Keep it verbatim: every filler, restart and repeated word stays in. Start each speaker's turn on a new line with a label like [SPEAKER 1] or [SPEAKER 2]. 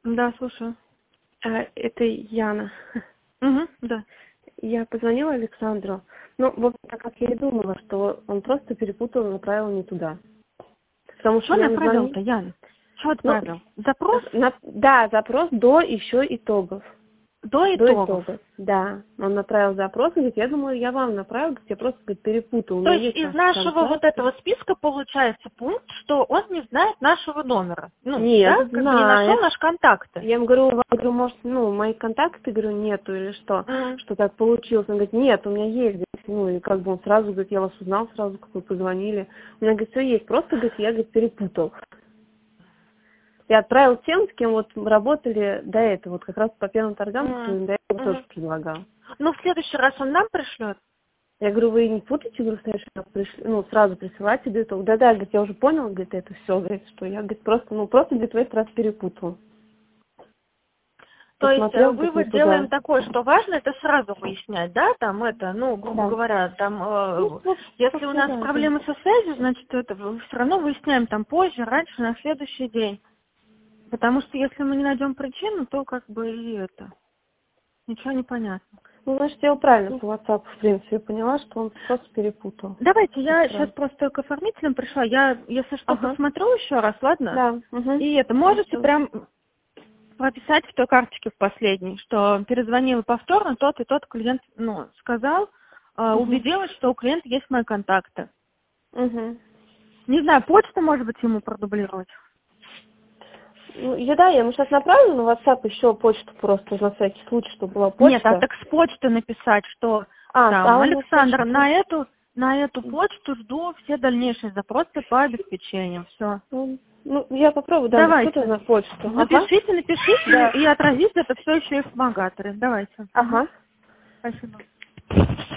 [SPEAKER 1] Да, слушаю.
[SPEAKER 2] А, это Яна.
[SPEAKER 1] Угу, да.
[SPEAKER 2] Я позвонила Александру. Ну, в общем, так как я и думала, что он просто перепутал и направил не туда. Потому что
[SPEAKER 1] Что
[SPEAKER 2] я
[SPEAKER 1] направил-то,
[SPEAKER 2] назвонила...
[SPEAKER 1] Яна? Что
[SPEAKER 2] Ну,
[SPEAKER 1] отправил? Запрос?
[SPEAKER 2] на- да, запрос до еще итогов.
[SPEAKER 1] До
[SPEAKER 2] До
[SPEAKER 1] итогов.
[SPEAKER 2] итогов, да. Он направил запрос, и говорит, я думаю, я вам направил, говорит, я просто говорит, перепутал. У
[SPEAKER 1] То
[SPEAKER 2] меня
[SPEAKER 1] есть
[SPEAKER 2] есть
[SPEAKER 1] из
[SPEAKER 2] ваши
[SPEAKER 1] нашего вот
[SPEAKER 2] контакты.
[SPEAKER 1] этого списка получается пункт, что он не знает нашего номера. Ну,
[SPEAKER 2] Нет,
[SPEAKER 1] да, как бы не нашел
[SPEAKER 2] знает.
[SPEAKER 1] наши контакты.
[SPEAKER 2] Я ему говорю, у вас, говорю, может, ну, мои контакты, говорю, нету или что,
[SPEAKER 1] Мгм.
[SPEAKER 2] что так получилось. Он говорит, нет, у меня есть, говорит, ну, и как бы он сразу, говорит, я вас узнал сразу, как вы позвонили. У меня, говорит, все есть, просто, говорит, я, говорит, перепутал. Я отправил тем, с кем вот мы работали до этого, вот как раз по первым торгам,
[SPEAKER 1] Мгм.
[SPEAKER 2] которым до этого тоже
[SPEAKER 1] Мгм.
[SPEAKER 2] предлагал.
[SPEAKER 1] Ну, в следующий раз он нам пришлет.
[SPEAKER 2] Я говорю, вы не путайте, говорю, в следующий раз пришли, ну, сразу присылайте, говорит, он, да-да, говорит, я уже понял, говорит, это все, говорит, что я, говорит, просто, ну, просто, говорит, в этот раз перепутал.
[SPEAKER 1] То есть э,
[SPEAKER 2] Посмотрел, говорит, не
[SPEAKER 1] вывод делаем
[SPEAKER 2] туда.
[SPEAKER 1] такой, что важно это сразу выяснять, да, там это, ну, грубо
[SPEAKER 2] Да.
[SPEAKER 1] говоря, там,
[SPEAKER 2] Ну,
[SPEAKER 1] э,
[SPEAKER 2] в общем,
[SPEAKER 1] если у
[SPEAKER 2] собственно,
[SPEAKER 1] нас
[SPEAKER 2] да, да.
[SPEAKER 1] проблемы со связью, значит, это все равно выясняем там позже, раньше, на следующий день. Потому что если мы не найдем причину, то как бы и это, ничего не понятно.
[SPEAKER 2] Ну, значит, я его правильно по WhatsApp, в принципе, поняла, что он просто перепутал.
[SPEAKER 1] Давайте, я сейчас
[SPEAKER 2] Сразу.
[SPEAKER 1] просто к оформителям пришла, я, если что,
[SPEAKER 2] Ага.
[SPEAKER 1] посмотрю еще раз, ладно?
[SPEAKER 2] Да. Угу.
[SPEAKER 1] И это, можете
[SPEAKER 2] Хорошо.
[SPEAKER 1] прям прописать в той карточке в последней, что перезвонила повторно, тот и тот клиент, ну, сказал, э,
[SPEAKER 2] Угу.
[SPEAKER 1] убедилась, что у клиента есть мои контакты.
[SPEAKER 2] Угу.
[SPEAKER 1] Не знаю, почту, может быть, ему продублировать?
[SPEAKER 2] Ну, я, да, я ему сейчас направлю на WhatsApp еще почту просто на всякий случай, чтобы была
[SPEAKER 1] Нет, а
[SPEAKER 2] почта.
[SPEAKER 1] так с почты написать, что
[SPEAKER 2] А,
[SPEAKER 1] там,
[SPEAKER 2] а он на
[SPEAKER 1] Александр,
[SPEAKER 2] почту.
[SPEAKER 1] на эту, на эту почту жду все дальнейшие запросы по обеспечению. Все.
[SPEAKER 2] Ну, ну, я попробую, да, напишу
[SPEAKER 1] Давайте.
[SPEAKER 2] на почту. Ага.
[SPEAKER 1] Напишите, напишите
[SPEAKER 2] Да.
[SPEAKER 1] и отразите это все еще и в помогаторе. Давайте. Мгм.
[SPEAKER 2] Ага.
[SPEAKER 1] Спасибо.